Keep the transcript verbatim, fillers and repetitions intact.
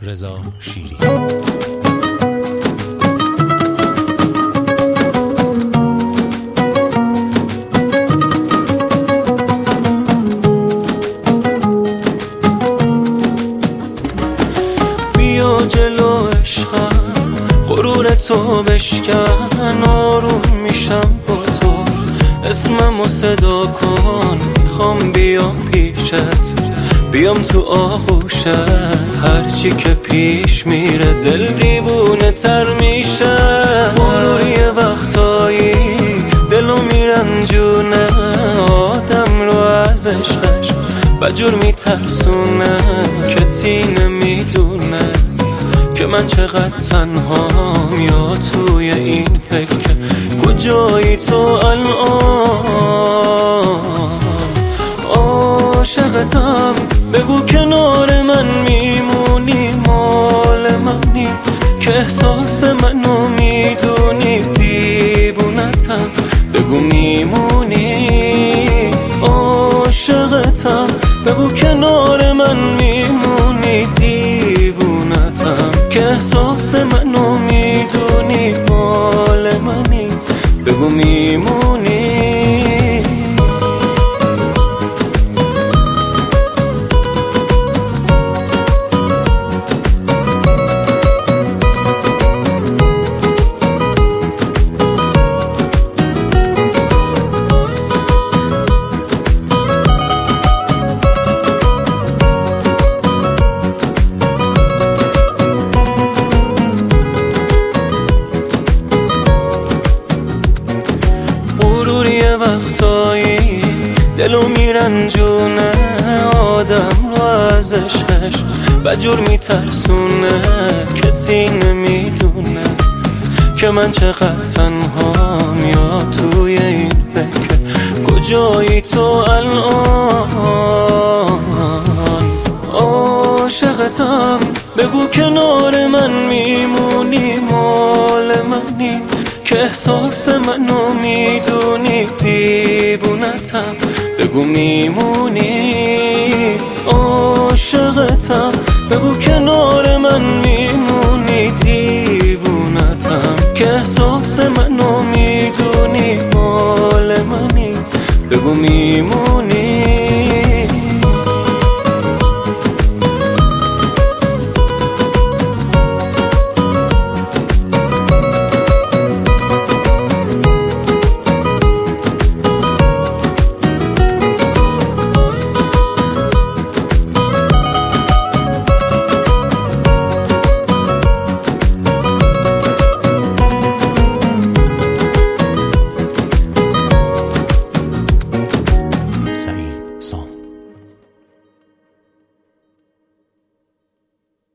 رضا شیری. بیا جلو عشقم، غرور تو بشکن، آروم میشم با تو، اسممو صدا کن، میخوام بیام پیشت، بیام تو آغوشت، هرچی که پیش میره دل دیوونه تر میشه. غرور یه وقتایی دلو میرنجونه، آدم رو از عشقش بجور میترسونه، کسی نمیدونه که من چقدر تنهام، یا توی این فکر کجایی تو الان. عاشقتم، بگو کنار من میمونی، مال منی که احساس منو میدونی، دیوونتم بگو میمونی. عاشقتم، بگو کنار من میمونی، دیوونتم که احساس منو میدونی، مال منی بگو میمونی. وقتایی دلو میرنجونه، آدم رو از عشقش بجور میترسونه، کسی نمیدونه که من چقدر تنهام، یا توی این فکر کجایی تو الان. عاشقتم، بگو کنار من میمونی، مال منی که احساس منو میدونی، دیوونتم بگو میمونی. عاشقتم، بگو کنار من میمونی، دیوونتم که احساس منو میدونی، مال منی بگو میمونی.